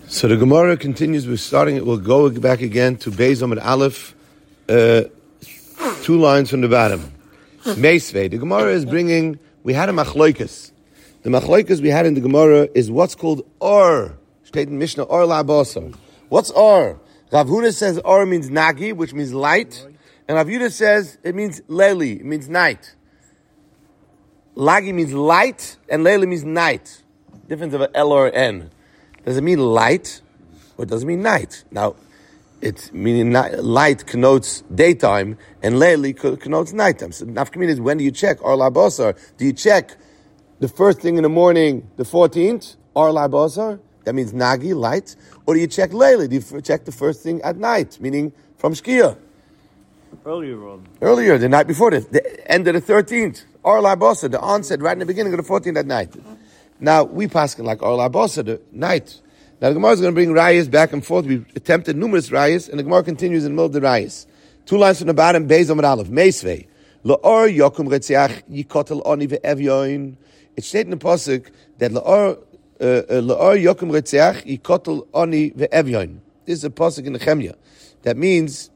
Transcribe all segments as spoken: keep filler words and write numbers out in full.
So the Gemara continues. We're starting it. We'll go back again to Beis Amud Aleph, uh, two lines from the bottom. Meisvei. The Gemara is bringing. We had a machloikas. The machloikas we had in the Gemara is what's called or. State in Mishnah or la'basar. What's or? Rav Huna says or means nagi, which means light, and Rav Yudah says it means leili, it means night. Lagi means light, and leili means night. Difference of an L or N. Does it mean light, or does it mean night? Now, it's meaning light connotes daytime, and leili connotes nighttime. So nafkamina is when do you check or la'basar? Do you check the first thing in the morning, the fourteenth, or la'basar? That means nagi, light. Or do you check leili? Do you check the first thing at night, meaning from shkia? Earlier on. Earlier, the night before this, the end of the thirteenth. Or la'basar, the onset right in the beginning of the fourteenth at night. Now, we pass like or la'basar, the night. Now, the Gemara is going to bring rayas back and forth. We've attempted numerous rayas, and the Gemara continues in the middle of the rayas. Two lines from the bottom, Beis Amud Aleph. Meisvei. La'or yokum retziach yikotel oni ve'evyoin. It's stated in the pasuk that la'or la'or yokum retziach yikotel oni ve'evyoin. This is a pasuk in the Nehemiah. That means,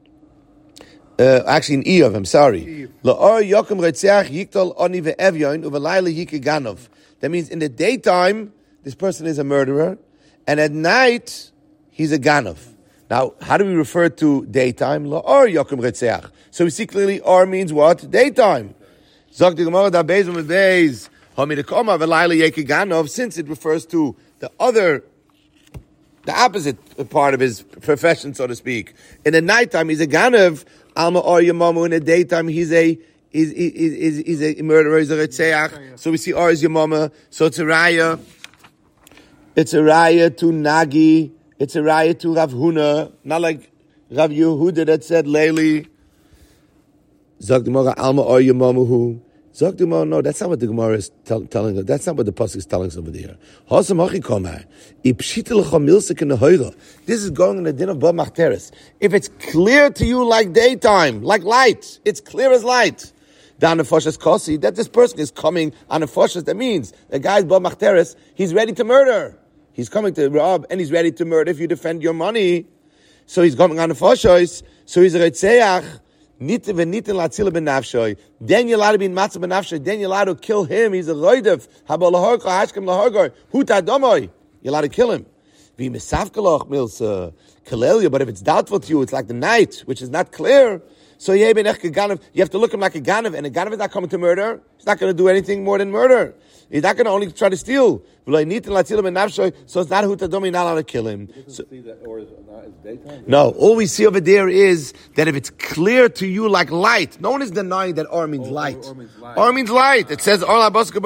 uh, actually in Eov, I'm sorry. La'or yokum retziach yikotel oni ve'evyoin uvelayla yikeganov. That means in the daytime, this person is a murderer, and at night, he's a ganov. Now, how do we refer to daytime? La'or yokum retzeach. So we see clearly, or means what? Daytime. Zog the Gemara da Beis Amud Beis hamidakoma v'layla yeki ganov. Since it refers to the other, the opposite part of his profession, so to speak. In the nighttime, he's a ganov. Alma or yamamu. In the daytime, he's a He's, he's, he's a murderer, he's a retzeach. So we see or is your mama. So it's a raya. It's a raya to Nagi. It's a raya to Rav Huna. Not like Rav Yehuda that said leili. Zog the Gemara alma or your mama who. Zog the Gemara, no, that's not what the Gemara is tell, telling us. That's not what the pasuk is telling us over there. This is going in the din of Ba Machteres. If it's clear to you like daytime, like light, it's clear as light. Down the Foshas Kosi, that this person is coming on a Foshas, that means the guy's Ba Machteres, he's ready to murder. He's coming to rob and he's ready to murder if you defend your money. So he's coming on a Foshas, so he's a Retzeach. Then you're allowed to be in matzah benafshay. Then you're allowed to kill him. He's a roidev. You're allowed to kill him. But if it's doubtful to you, it's like the night, which is not clear. So you have to look him like a ganav, and a ganav is not coming to murder. He's not going to do anything more than murder. He's not going to only try to steal. So it's not hutadomi, not allowed to kill him. So, no, all we see over there is that if it's clear to you like light, no one is denying that or means light. Or means light. Or means light. It says or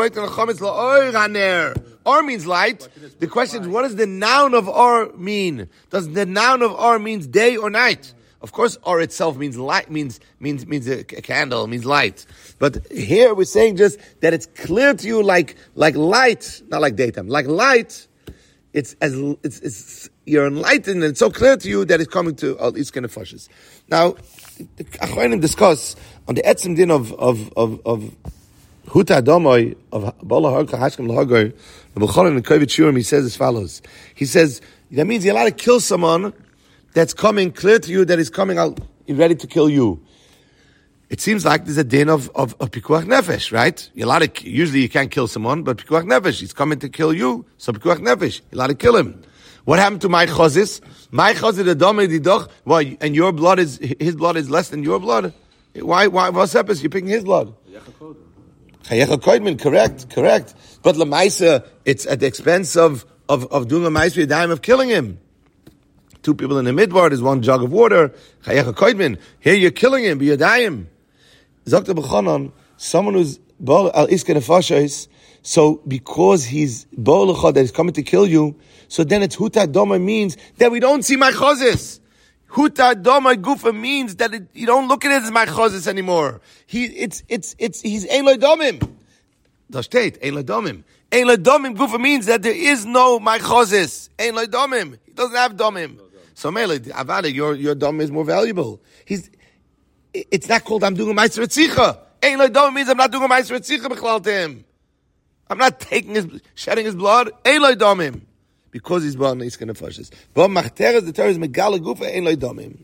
Or means light. The question is, what does the noun of or mean? Does the noun of or means day or night? Of course, or itself means light, means means means a, a candle, means light. But here we're saying just that it's clear to you like like light, not like daytime, like light. It's as it's, it's you're enlightened, and it's so clear to you that it's coming to all these kind of fushes. Now, the Achronim discuss on the etzim din of of of of Huta Adomoy of Bala Harka Hashkem Lahagar. The B'cholim and Kovit Shurim, he says as follows. He says that means you're allowed to kill someone that's coming clear to you that he's coming out, he's ready to kill you. It seems like there's a din of, of, of pikuach nefesh, right? You're allowed to, usually you can't kill someone, but pikuach nefesh, he's coming to kill you, so pikuach nefesh, you're allowed to kill him. What happened to my chazis? My chazis, the dome didoch, why, and your blood is, his blood is less than your blood? Why, why, what's happened? You're picking his blood. Chayecha koidmin, correct, correct. But lemaisa, it's at the expense of, of, of doing a ma'aseh yadayim of killing him. Two people in the midbar, there's one jug of water. Chayecha koidmin. Here you're killing him, b'yadayim. Zokta b'chanan, someone who's bol al iske nefashos, so because he's bol l'chad, that he's coming to kill you, so then it's huta doma means that we don't see my chozis. Huta doma gufa means that it, you don't look at it as my chozis anymore. He, it's, it's, it's, he's ein lo domim. Da steht, ein lo domim. Ein lo domim gufa means that there is no my chozis. Ein lo domim. He doesn't have domim. So Mele, Avada, your your dom is more valuable. He's, it's not called I'm doing a ma'aser etzicha. Ein lo dom means I'm not doing a ma'aser etzicha b'chlal to him. I'm not taking his, shedding his blood. Ein lo domim. because he's born Iska Nefashis. But Machteres, the Torah is Megala Gufa Ein Lo Domim.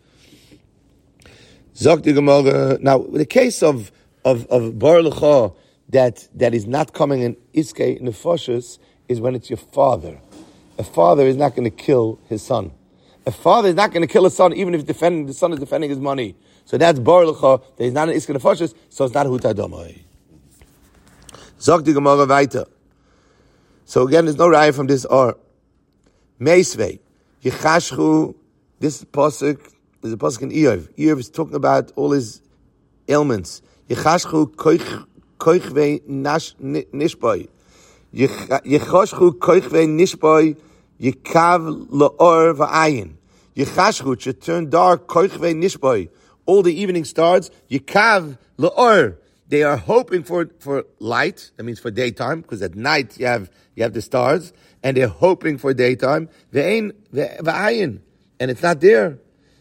Zok the Gemara. Now, the case of of of Bar Lecha that that is not coming in Iska Nefashis is when it's your father. A father is not going to kill his son. A father is not going to kill his son, even if defending, the son is defending his money. So that's Bar Lecha, that he's not an Iska Nefashis, so it's not Huta Domai. Zok the Gemara weiter. So again, there's no raya from this or. Meisvei, Yechashchu, this pasuk, there's a pasuk in Eov. Eov is talking about all his ailments. Yechashchu koichvei nishboi. Yechashchu koichvei nishboi, Yekav la'or va'ayin. Yechashchu should turn dark, koichvei nishboi. All the evening stars, Yekav la'or. They are hoping for, for light, that means for daytime, because at night you have you have the stars, and they're hoping for daytime. Ve'ein va'ayin, and it's not there.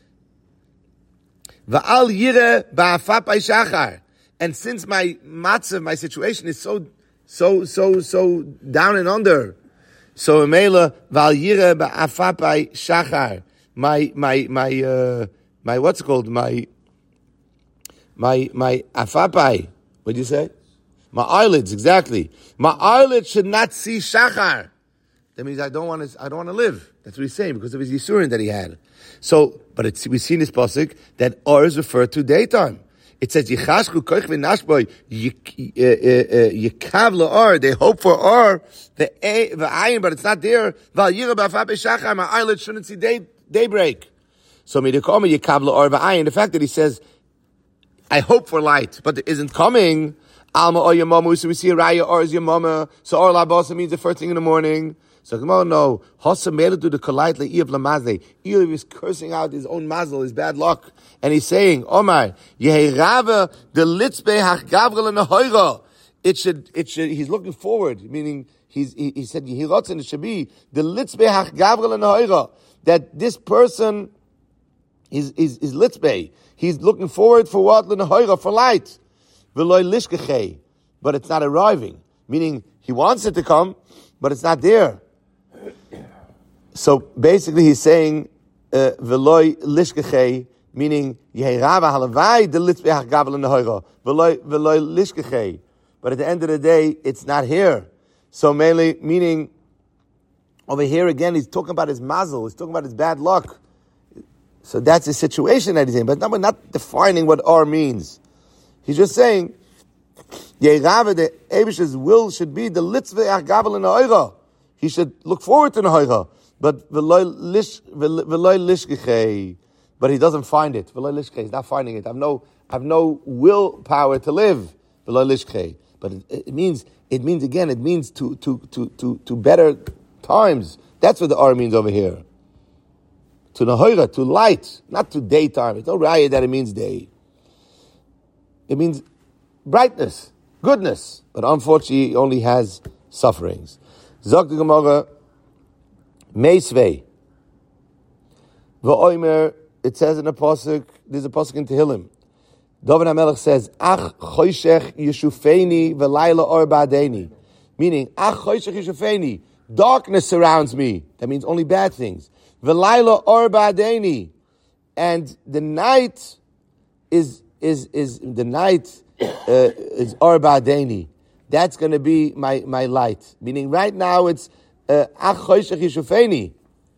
Va'al yire ba'afapai shachar. And since my matzah, my situation is so so so so down and under, so Mela va'al yire ba'afapai shachar. My my my uh, my what's it called my my my afapai. What did you say? My eyelids, exactly. My eyelids should not see shachar. That means I don't want to. I don't want to live. That's what he's saying because of his yisurin that he had. So, but it's, we see in this pasuk that or is referred to daytime. It says yichashku koich v'nashboy yikav le'or. They hope for or the ayin, but it's not there. Val yira b'afap shachar. My eyelids shouldn't see day daybreak. So midikoma yikav le'or v'ayin. The fact that he says, I hope for light, but it isn't coming. Alma or your mama, so we see a raya or is your mama. So or la bosa means the first thing in the morning. So come on, no. Hossa made it to the collide le Eov lamazle. Eov is cursing out his own mazel, his bad luck, and he's saying, Omar, Yeherava the litzbe hach gavrel nehoira. It should, it should. He's looking forward, meaning he's he, he said Yehirotzen. It should be the litzbe hach gavrel nehoira, that this person is is is litzbe. He's looking forward for what lenehoira, for light. But it's not arriving, meaning he wants it to come, but it's not there. So basically, he's saying "veloy lishkechei," meaning "yeherava halavai the litzbeach gavel nehoira veloy veloy lishkechei." But at the end of the day, it's not here. So mainly, meaning over here again, he's talking about his mazel. He's talking about his bad luck. So that's the situation that he's in. But now we're not defining what or means. He's just saying, Yeirave, the Abish's will should be the litzveh gavel in the oira. He should look forward to the oira. But v'loy lishkechei. But he doesn't find it. V'loy lishkechei. He's not finding it. I have no, I have no willpower to live. V'loy lishkechei. But it, it means, it means again, it means to, to, to, to, to better times. That's what the or means over here. To Nahoira, to light, not to daytime. It's no raya that it means day. It means brightness, goodness. But unfortunately, it only has sufferings. Zok the Gemara, Meisvei. V'oimer, it says in a pasuk, there's a pasuk in Tehillim. David HaMelech says, Ach choshech yeshufeni v'layla or ba'adeni. Meaning, Ach choshech yeshufeni. Darkness surrounds me. That means only bad things. V'layla or ba'adeni. And the night is, is, is, the night uh, is or ba'adeni. That's going to be my, my light. Meaning right now it's, Ach choshech yeshufeni.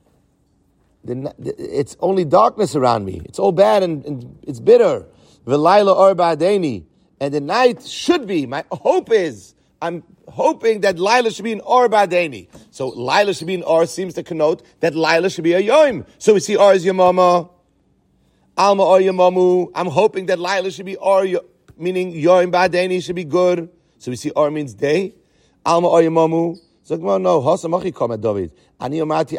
It's only darkness around me. It's all bad and, and it's bitter. V'layla or ba'adeni. And the night should be, my hope is, I'm hoping that Laila should be an or ba'adeni. So Laila should be an or seems to connote that Laila should be a yom. So we see or is your mama. Alma or your mamu. I'm hoping that Laila should be or, meaning yom ba'adeni should be good. So we see or means day. Alma or your mamu. So no, Hasamachi comment David. I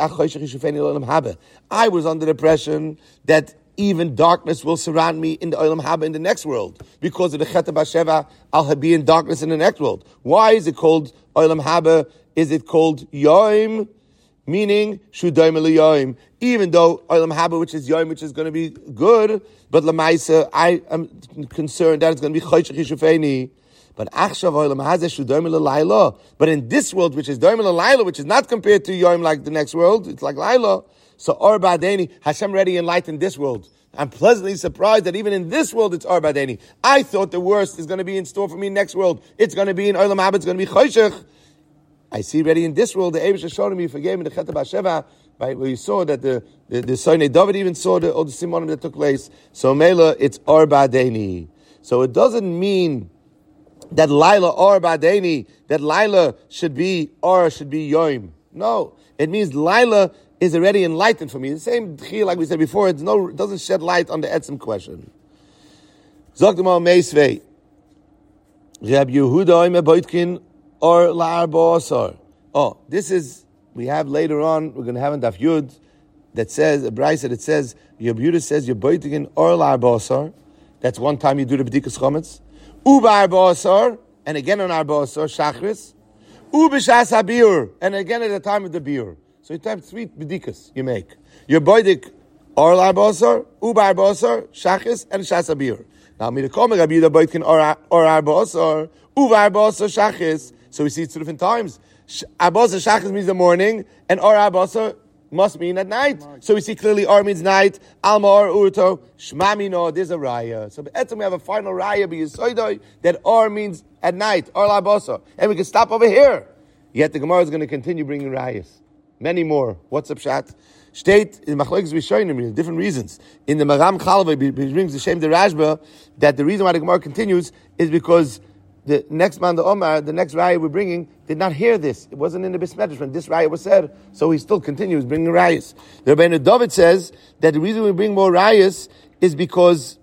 was under the impression that even darkness will surround me in the Olam Haba in the next world. Because of the Chet Basheva, I'll be in darkness in the next world. Why is it called Olam Haba? Is it called Yom? Meaning, Shudaim Yom. Even though Olam Haba, which is Yom, which is going to be good, but Lamaisa, I am concerned that it's going to be Choshech Yishufeni. But achshav olam hazeh shu doim l'layla. But in this world, which is doim l'layla, which is not compared to yom like the next world, it's like layla. So or ba'adeni, Hashem already enlightened this world. I'm pleasantly surprised that even in this world it's or ba'adeni. I thought the worst is going to be in store for me next world. It's going to be in olam haba. It's going to be choshech. I see already in this world the Eibush showed me forgave me the Chet Basheva. Right, where you saw that the the, the Sonei David even saw the all the simonim that took place. So Mela, it's or ba'adeni. So it doesn't mean that Laila or Ba'adeni, that Laila should be or should be Yom. No, it means Laila is already enlightened for me. The same Tchil, like we said before, it's no, it doesn't shed light on the Etzem question. Zogdemo Meisvei, Reb Yehuda Oime Boitkin or La'arba Asar. Oh, this is, we have later on, we're going to have in Daf Yud, that says, a Bryce that it says, Reb Yehuda says, Boitkin or La'arba Asar. That's one time you do the B'dikas Chometz. Uba Arba Asar, and again on Arba Asar, Shachris. Uba Shas HaBiur, and again at the time of the Biur. So you type three B'dikas you make. Your Boidik or Arba Asar, Uba Arba Asar, Shachris, and Shas HaBiur. Now, Midakoma Rabbi Yehuda Boitkin or Arba Asar, Uba Arba Asar, Shachris. So we see it two different times. Arba Asar, Shachris means the morning, and or Arba Asar must mean at night. So we see clearly Or means night. Alma Or Urto. Shmamino, there's a raya. So we have a final raya b'yisoidoi that Or means at night. Or labosa. And we can stop over here. Yet the Gemara is going to continue bringing rayas. Many more. What's up, Shat? State in Machlokes Rishonim, different reasons. In the Maram Chalvei, he brings the Shem the Rashba that the reason why the Gemara continues is because the next man, the Omar, the next raya we're bringing, did not hear this. It wasn't in the Bismedrash when this raya was said. So he still continues bringing rayas. The Rebbeinu David says that the reason we bring more rayas is because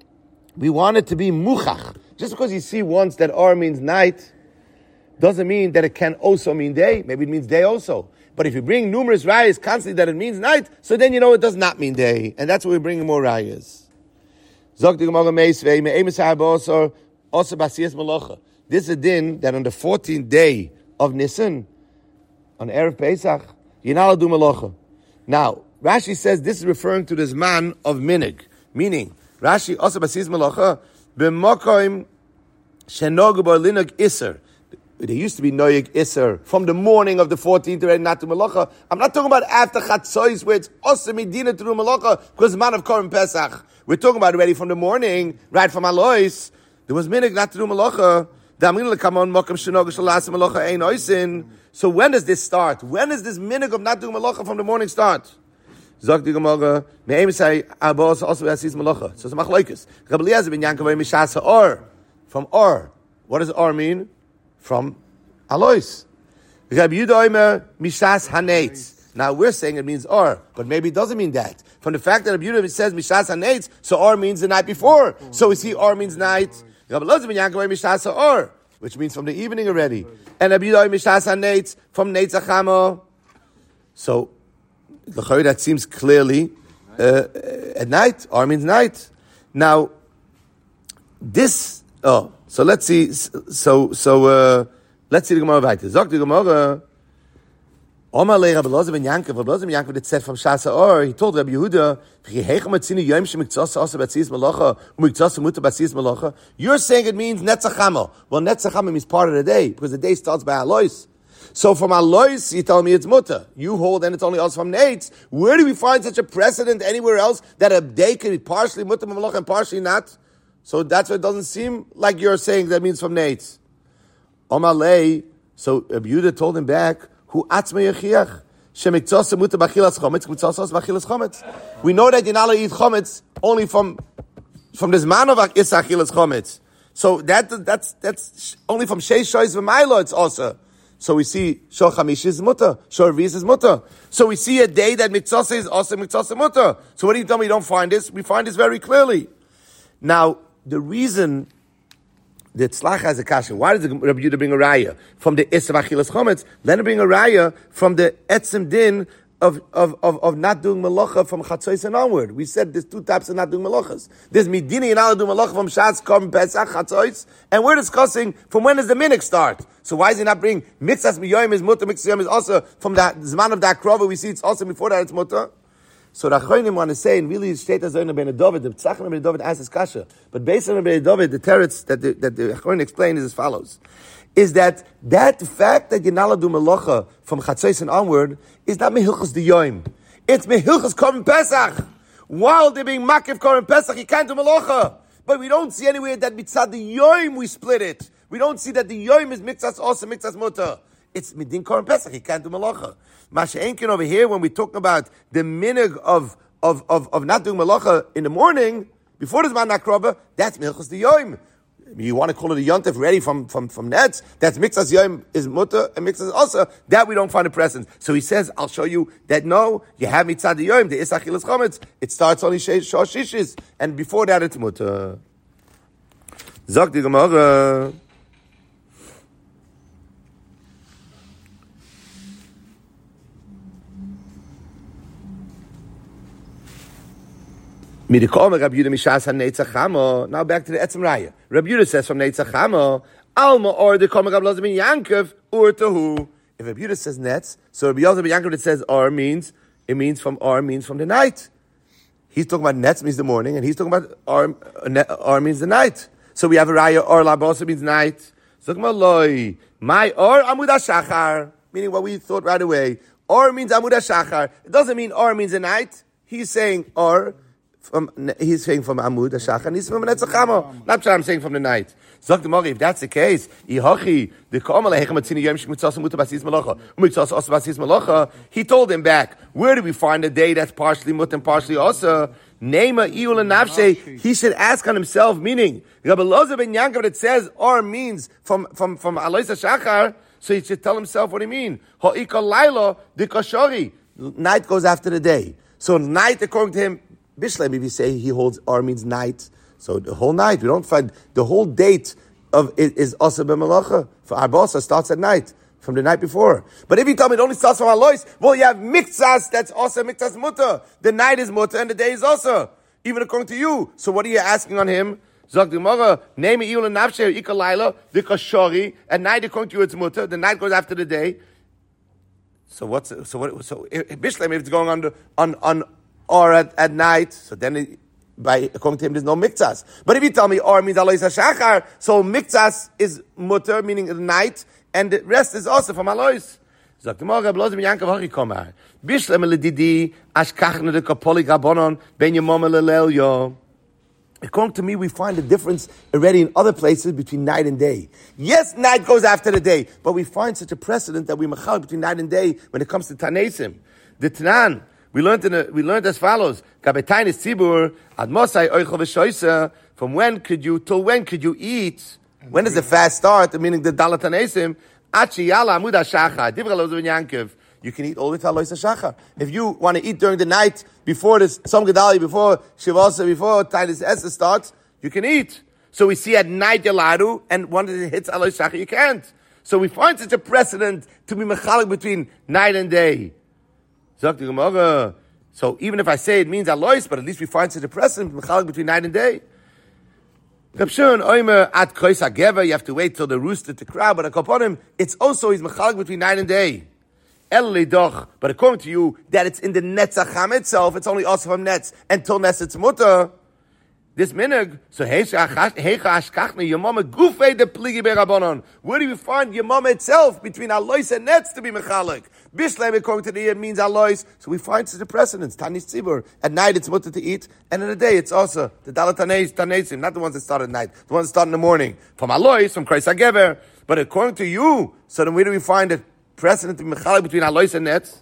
we want it to be muchach. Just because you see once that Or means night, doesn't mean that it can also mean day. Maybe it means day also. But if you bring numerous rayas constantly that it means night, so then you know it does not mean day. And that's why we're bringing more rayas. Zok the Gemara Meisvei, me'emes ha'abosor, also basiyas malacha. This is a din that on the fourteenth day of Nisan, on Erev Pesach, you're not allowed to do malacha. Now, Rashi says this is referring to this man of minig, meaning Rashi also basiyas malacha b'makoim shenogu bo linog iser. There used to be noyeg iser from the morning of the fourteenth already not to malacha. I'm not talking about after Chatzois where it's also medina to do malacha because the man of Korban Pesach. We're talking about already from the morning, right from Alois. There was minig not to do malacha. So when does this start? When is this minig of not doing malacha from the morning start? So it's machlokes. Rabbi Eliezer ben Yankov mishas or from or. What does or mean? From Alois. Rabbi Yehuda Omer mishas haneitz. Now we're saying it means or, but maybe it doesn't mean that. From the fact that Rabbi Yehuda says mishas haneitz, so or means the night before. So we see or means night. Rabbi Eliezer ben Yankov mishas or, which means from the evening already. And Rabbi Yehuda mishas haneitz from neitz achamo. So that seems clearly uh, at night. Or means night. Now, this. Oh, so let's see. So so uh, let's see the Gemara weiter. Zok the Gemara. Omar le Rabbi Eliezer ben Yankov. Rabbi Eliezer ben Yankov that said from Shas Or. He told Rabbi Yehuda, you're saying it means Netzachamo. Well, Netzachamo means part of the day because the day starts by Alois. So from Alois, you tell me it's mutter. You hold and it's only us from Neitz. Where do we find such a precedent anywhere else that a day can be partially mutter malacha and partially not? So that's why it doesn't seem like you're saying that means from Neitz. Omar lei. So Rabbi Yehuda told him back, Hu atzma yechiach. Shemiktzos mutter b'achilas chometz. Miktzos b'achilas chometz. We know that you're not allowed to eat chometz only from from this man of achilas chometz. So that that's that's only from sheish shoyz v'maylo. It's also. So we see Shor Chamish is mutter, Shor Revis is mutter. So we see a day that Mitzvah is also Mitzvah mutter. So what do you tell me? You don't find this? We find this very clearly. Now the reason that Tzlach has a kasha, why does Rabbi Yehuda bring a raya from the Esav Achilas Chometz? Let him bring a raya from the Etzem Din of of of, of not doing malacha from Chatzos and onward. We said there's two types of not doing malachas. There's Midini and Allah do malacha from Shas, Korban Pesach, Chatzos, and we're discussing from when does the minik start. So why is he not bring Mitzvahs Miyoyim is mutter, Mitzvahs is also from that Zman of that Krova, we see it's also before that it's mutter. So the Achronim want to say, and really, Shteit HaZoyin Ben David, the Tzachim Ben David asks this kasha. But based on Ben David, the teretz that the, that the Achronim explain is as follows. Is that that fact that you're not allowed to do Melacha from Chatzos and onward is not Mehilchos the Yom. It's Mehilchos Korban Pesach. While they're being Makif Korban Pesach, you can't do Melacha. But we don't see anywhere that mitzad the Yom we split it. We don't see that the Yom is Mitzas also Mitzas Mutter. It's Midin Korban Pesach, you can't do Melacha. Masha Enkin over here, when we talk about the minig of, of, of, of not doing Melacha in the morning, before the Zman HaKrobah, that's Milchus the Yom. You want to call it a Yontif ready from, from, from Netz, that's Mixas Yom is Mutter, and Mixas also, that we don't find a precedent. So he says, I'll show you that no, you have Mitzad the Yom, the Isachilas Chometz, it starts only Shosh Shishis, and before that it's Mutter. Zog die Gemara. Now back to the Etzem Raya. Rabbi Yehuda says from Netzach Chama, Alma or the Kol Megab Loza ben Yankov or Tahu. If Rabbi Yehuda says Netz, so Rabbi Yoza ben Yankov that says Or means it means from Or means from the night. He's talking about Netz means the morning, and he's talking about Or, or means the night. So we have a Raya Or Lab also means night. So Loi, my Or Amud HaShachar, meaning what we thought right away. Or means Amud HaShachar. It doesn't mean Or means the night. He's saying Or. From, he's saying from Amud HaShachar, and he's from Netzach Chama. Not what I'm saying from the night. Zog the Mori, if that's the case, Ihochi, the Komal Hechem Atzini Yom Shik Mitzas Muta Basis Malacha, Mitzas Osa Basis Malacha. He told him back, where do we find a day that's partially Mut and partially Osa? Nema Iul and Nafshe. He should ask on himself, meaning Rabbi Loza ben Yankov that says or means from from from Alois HaShachar. So he should tell himself what he mean. Ha'ika Laila the Kashori. Night goes after the day. So night, according to him. Bishlem, if you say he holds R means night, so the whole night, we don't find, the whole date of it is Asa b'melacha. For Arbosa starts at night, from the night before. But if you tell me it only starts from Alois, well, you have Miktsas, that's Asa, Miktsas Mutter. The night is Mutter and the day is Asa. Even according to you. So what are you asking on him? Zog the Gemara, name it Yul and Nafshe, Ika Laila, the Kashori, at night according to you it's Mutter, the night goes after the day. So what's, so what, so Bishlem, if it's going on, the, on, on, or at, at night, so then it, by according to him there's no mikzas. But if you tell me or means Alois HaShachar, so mikzas is mutter, meaning the night, and the rest is also from Alois. Sagt the Morgen, bloß mit Yankov Hori kommen. Bishlem ledidi ashkachne de kapolik rabonon ben yomam lelelyo. According to me, we find a difference already in other places between night and day. Yes, night goes after the day, but we find such a precedent that we machal between night and day when it comes to Tanesim. The Tanan. We learned in a, we learned as follows: Kabetainis tzibur ad mosai oichel v'shoisa. From when could you till when could you eat? When does the fast start? Meaning the dalat hanesim. Achi yala amud hashachar. Divra Loza ben Yankov. You can eat all the time Alois HaShachar. If you want to eat during the night before this Som Gedali, before Shivasa, before Titus Esther starts, you can eat. So we see at night Yalaru, and once it hits Alois HaShachar, you can't. So we find such a precedent to be mechalik between night and day. So even if I say it means Alois, but at least we find such a precedent between night and day. You have to wait till the rooster to crow, but upon him, it's also he's mechalik between night and day. But according to you, that it's in the Netzach Chama itself, it's only also from Netz until Netz it's mutter. This minig, so heicha ashkachne yamama gufei de pligi berabonon. Where do you find yamama itself between Alois and Netz to be mechalik? Bishlem according to the year means Alois, so we find such a precedence. Tanis tzibur. At night it's mutter to eat, and in the day it's also the dalat tanesim, not the ones that start at night, the ones that start in the morning. From Alois, from Kreis HaGever. But according to you, so then where do we find it? Precedent to be mechalik between Alois and Netz?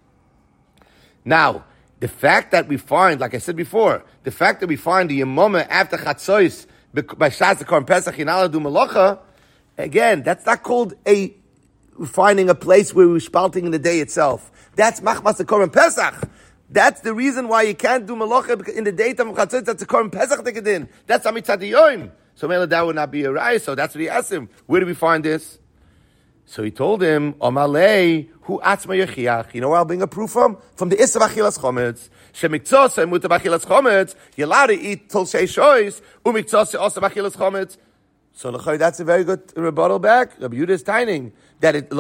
Now, the fact that we find, like I said before, the fact that we find the Yemama after Chatzos by Shas Korban Pesach in Aladu Malacha, again, that's not called a finding a place where we're spalting in the day itself. That's Machmas Korban Pesach. That's the reason why you can't do Malacha in the daytime of Chatzos. That's the Korban Pesach Tekadin. That's Amitzad Yoim. So maybe that would not be a rai. So that's what he asked him. Where do we find this? So he told him, Omalei, who atzma yechiach. You know where I'll bring a proof from? From the Issa Vachilas Chometz. Shemiktzose muta Vachilas Chometz. You're allowed to eat till Shei Shois. Umiktzose also Vachilas Chometz. So that's a very good rebuttal back. Rabbi Yehuda is tining that it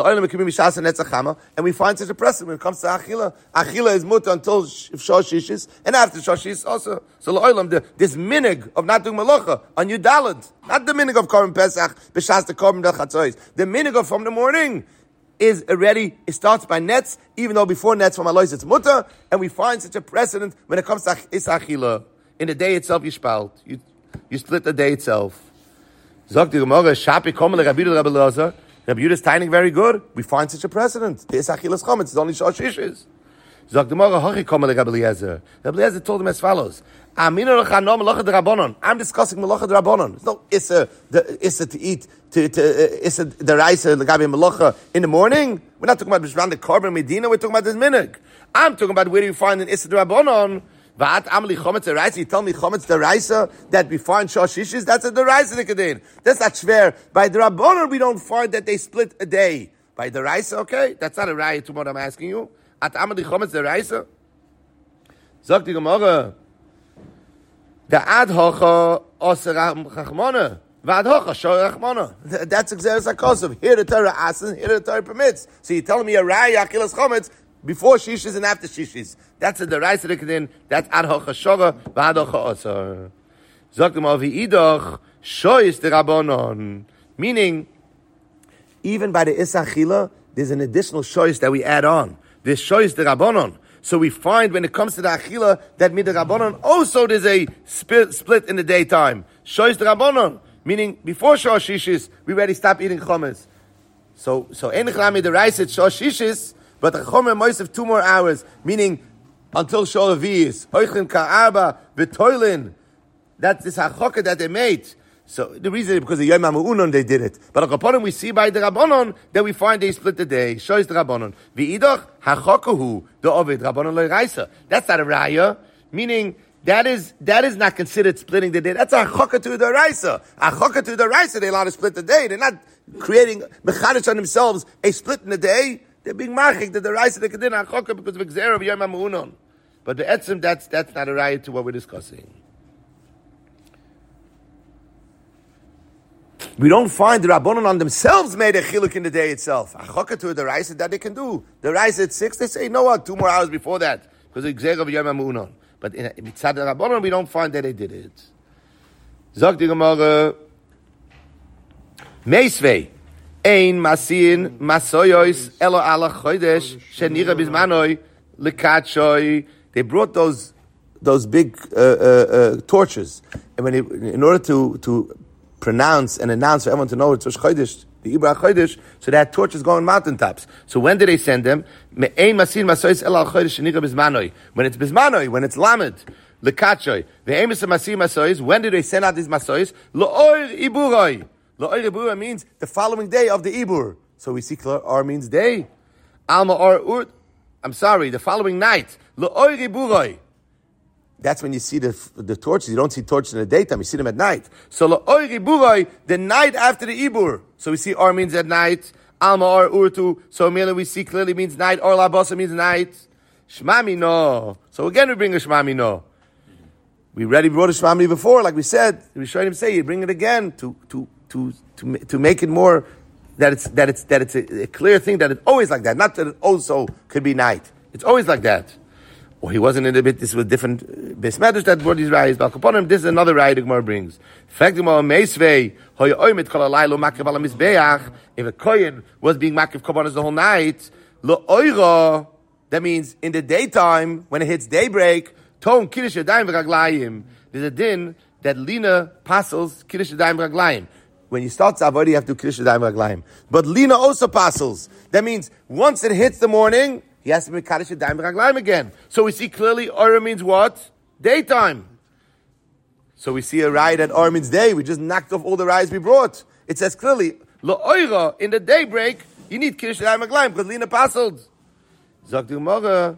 and we find such a precedent when it comes to Achila. Achila is muta until Shoshishis, and after Shoshishis also. So the, this minig of not doing malacha on Yudalad, not the minig of Korban Pesach, b'shas the Korban del Chatzois. The minig of from the morning is already, it starts by nets, even though before nets from Alois it's muta, and we find such a precedent when it comes to Is Achila. In the day itself, you spalt. You, you split the day itself. Zog the Gemara, Shapi Komel Rabbi Yehuda Rabbi Elazar. Rabbi Yehuda is timing very good. We find such a precedent. The Isachilas Chometz is only Shoshishes. Zog the Gemara, Hachi Komel Rabbi Eliezer. Rabbi Eliezer told him as follows: Aminu Lechanom Melacha D'Rabbanon. I'm discussing Melacha D'Rabbanon. It's no Issa the Issa to eat to to uh, Issa the rice Legabi Melacha in the morning. We're not talking about Bishvan the Korban Medina. We're talking about this minig. I'm talking about where do you find an Issa D'Rabbanon. Va'at amli chometz deraisa. You tell me chometz deraisa that we find shoshishis. That's a deraisa nikadin. That's not shver. By the Rabbanon, we don't find that they split a day. By deraisa, okay, that's not a raya to what I'm asking you. At amli chometz deraisa. Zok the Gemara. The ad hocha oser chachmona. Va'ad hocha shor chachmona. That's exeris hakosov. Here the Torah asks, here the Torah permits. So you're telling me a raya achilas chometz before shishis and after shishis. That's a deraisa nikadin. That's ad hocha shora v'ad hocha osar. Zoktem avi idach shoyis derabanan. Meaning, even by the isachila, there's an additional shoyis that we add on. There's shoyis derabanan. So we find when it comes to the achila that mid derabanan also there's a split, split in the daytime. Shoyis derabanan. Meaning before shosh shishis we already stop eating chometz. So so enchlam deraisa it's shosh shishis, but the chomer moisef two more hours. Meaning until Shol Aviv, Oichlin Ka'arba, V'toilin. That's this hachoka that they made. So the reason is because of Yom HaMe'unon they did it. But upon we see by the Rabbanon that we find they split the day. Shows the Rabbanon. V'idach hachokahu the Ovid Rabbanon lo Raisa. That's not a raya. Meaning that is that is not considered splitting the day. That's a hachoka to the Raisa. A hachoka to the Raisa. They allowed to split the day. They're not creating mechadish on themselves a split in the day. They're being marchik that the Raisa they could a hachoka because of Gzera of Yom HaMe'unon. But the etzim, that's that's not a raya to what we're discussing. We don't find the Rabbanon on themselves made a chiluk in the day itself. A chokah to the Raisa that they can do. The Raisa at six, they say, no what, two more hours before that. Because it's Gzera of Yom HaMe'unon. But in Mitzad the Rabbanon, we don't find that they did it. Zog the Gemara, Meisvei, Ein Masin Masoyos Elo Ala Chodesh Shenira Bizmanoi Lekatshoi. They brought those those big uh, uh, uh, torches, and when it, in order to to pronounce and announce for everyone to know it's Rosh Chodesh, the Ibra Chodesh, so they had torches going mountaintops. So when did they send them? When it's Bismanoi, when it's Lamed, Lekatshoi. When did they send out these Masois? Lo'or Iburoi. Lo'or Iburoi means the following day of the Ibur. So we see Or means day. Alma Or Ur. I'm sorry, the following night. Lo'oiri buroi. That's when you see the the torches. You don't see torches in the daytime. You see them at night. So lo'oiri buroi, the night after the ibur. So we see or means at night. Alma or urtu. So merely we see clearly means night. Or labasa means night. Shmami no. So again we bring a shmami no. We already brought a shmami before, like we said. We showed him say you bring it again to to to to to make it more that it's that it's that it's a, a clear thing that it's always like that. Not that it also could be night. It's always like that. Or he wasn't in a bit. This was different. Beis Medrash that brought these rayas. Balkaponim. This is another raya the Gemara brings. If a kohen was being makif korbanos the whole night, lo oira. That means in the daytime when it hits daybreak, ton kiddush yadayim v'raglayim. There's a din that lina passes kiddush yadayim v'raglayim. When you start avodah, you have to do kiddush yadayim v'raglayim. But lina also passes. That means once it hits the morning, he has to be Kaddish Yadayim V'Raglayim again. So we see clearly Ora means what? Daytime. So we see a raya that Ora means day. We just knocked off all the rayas we brought. It says clearly, Lo Oira, in the daybreak, you need Kaddish Yadayim V'Raglayim because Lina passled. Zog the Gemara.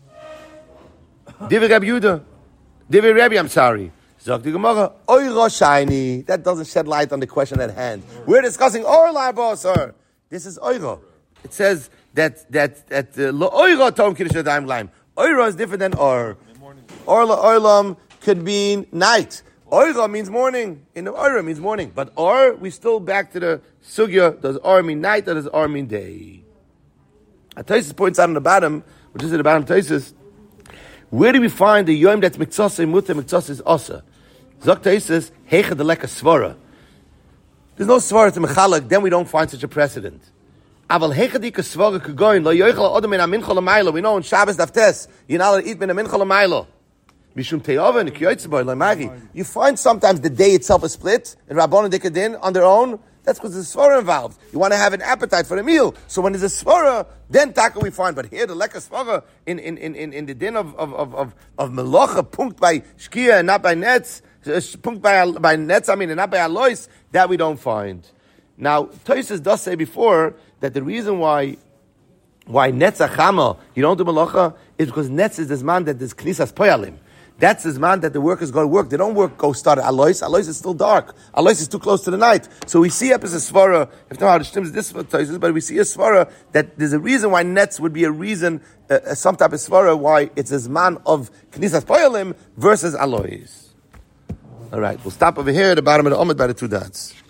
Divi Rabbi Yehuda. Divi Rabbi, I'm sorry. Zog the Gemara. Oira shiny. That doesn't shed light on the question at hand. We're discussing Ora Labosar. This is Oira. It says that that that lo oira tom kiddush yadayim laim. Oira is different than or. Or la oilam could mean night. Oira means morning. In the Oira means morning. But Or, we still back to the Sugya. Does Or mean night or does Or mean day? Taisus points out on the bottom, which is at the bottom of Taisus, where do we find the Yom that's Miktsasa Muta, Miktsasa is Osa? Zok Taisus, Hecha de Leka Svara. There's no Svara to Mechalak, then we don't find such a precedent. Aval Hecha di Svara Kugoin, Lo Yoichel Odom in a Minchol Amaylo. We know in Shabbos Daftes, you're not allowed to eat in a Minchol Amaylo. Mishum Te'ova and Kyoitzeboy, Lamagi. You find sometimes the day itself is split, in Rabbon and Dikadin, on their own. That's because there's a svara involved. You want to have an appetite for a meal. So when there's a svara, then taka we find. But here, the leka svara in, in, in, in, in the din of, of, of, of, of melocha, punkt by shkia and not by nets, punkt by, by nets, I mean, and not by alois, that we don't find. Now, Tosfos does say before that the reason why why netz achama, you don't do melocha, is because netz is this man that there's knisas poyalim. That's his man that the workers go to work. They don't work, go start at Alois. Alois is still dark. Alois is too close to the night. So we see up as a svara, if not how the shtim is this, but we see a svara that there's a reason why nets would be a reason, uh, some type of svara, why it's his man of Knisas Poyalim versus Alois. All right, we'll stop over here at the bottom of the Omid by the two dots.